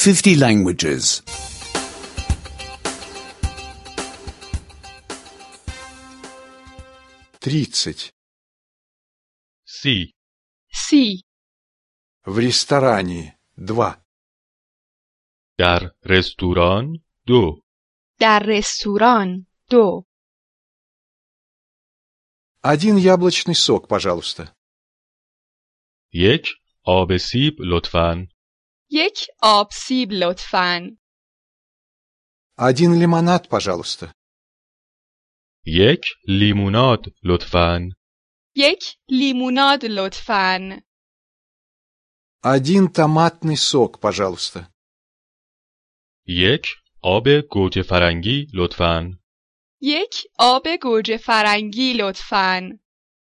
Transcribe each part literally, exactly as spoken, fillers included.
fifty languages. Тридцать. سی سی. В ресторане. Два. در رستوران دو در رستوران دو. Один яблочный сок, пожалуйста. یک آب سیب لطفاً. یک آب سیب لطفاً. Один лимонад, пожалуйста. یک لیموناد لطفاً. یک لیموناد لطفاً. Один томатный сок, пожалуйста. یک آب گوجه فرنگی لطفاً. یک آب گوجه فرنگی لطفاً.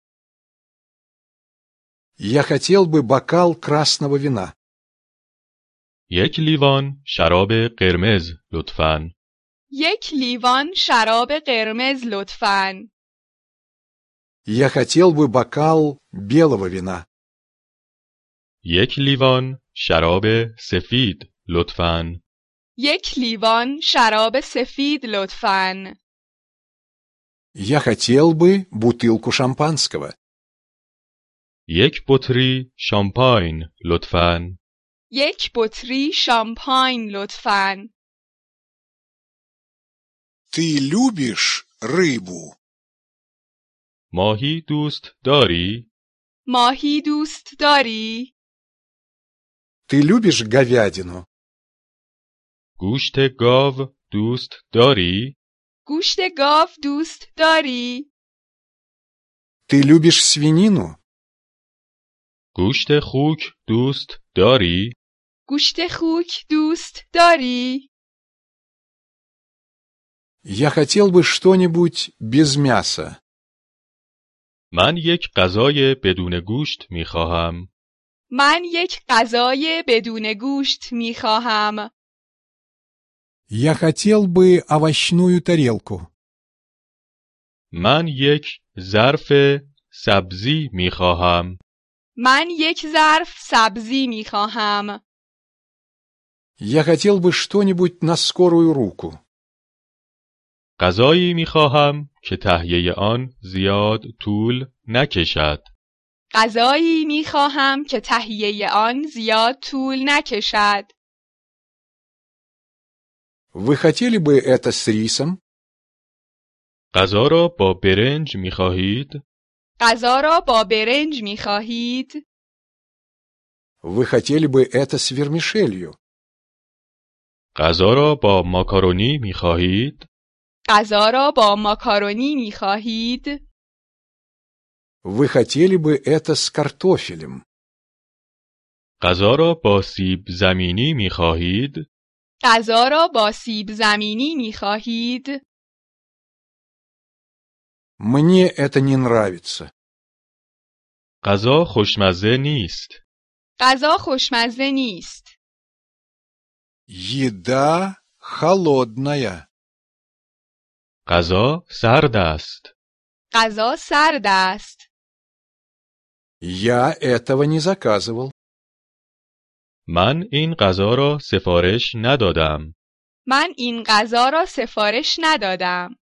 Я хотел бы бокал красного вина. یک لیوان شراب قرمز لطفاً. یک لیوان شراب قرمز لطفاً. Я хотел бы бокал белого вина. یک لیوان شراب سفید لطفاً. یک لیوان شراب سفید لطفاً. Я хотел бы бутылку шампанского. یک بطری شامپاین لطفاً. یک بطری شامپاین لطفاً. Ты любишь рыбу? ماهی دوست داری؟ ماهی دوست داری؟ Ты любишь говядину? گوشت گاو دوست داری؟ گوشت گاو دوست داری؟ Ты любишь свинину? گوشت خوک دوست داری؟ گوشت خوک دوست داری؟ Я хотел бы что-нибудь без мяса. من یک غذای بدون گوشت می خواهم. من یک غذای بدون گوشت می خواهم. Я хотел бы овощную тарелку. من یک ظرف سبزی می خواهم. من یک ظرف سبزی می خواهم. Я хотел бы что-нибудь на скорую руку. غذایی می خواهم که تهیه آن زیاد طول نکشد. غذایی می خواهم که تهیه آن زیاد طول نکشد. Вы хотели бы это с рисом? غذا را با برنج می خواهید؟ غذا را با برنج می خواهید؟ Вы хотели бы это с вермишелью? غذا را با ماکارونی می خواهید؟ غذا را با ماکارونی می خواهید؟ Вы хотели бы это с картофелем? غذا را با سیب زمینی می خواهید؟ غذا را با سیب زمینی می خواهید؟ Мне это не нравится. غذا خوشمزه نیست. غذا خوشمزه نیست. Еда холодная. غذا سرد است. غذا سرد است. Я этого не заказывал. من این غذا را سفارش ندادم. من این غذا را سفارش ندادم.